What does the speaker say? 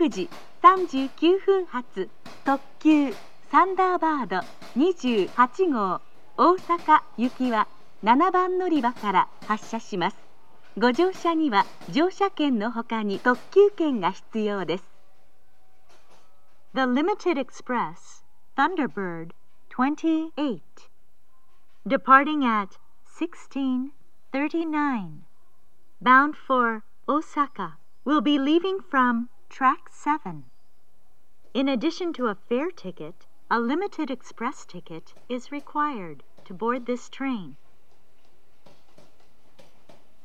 6時39分発特急サンダーバード28号大阪行きは7番乗り場から発車します。ご乗車には乗車券の他に特急券が必要です。The Limited Express Thunderbird 28 departing at 16:39 bound for Osaka will be leaving from track 7. In addition to a fare ticket, a Limited Express ticket is required to board this train.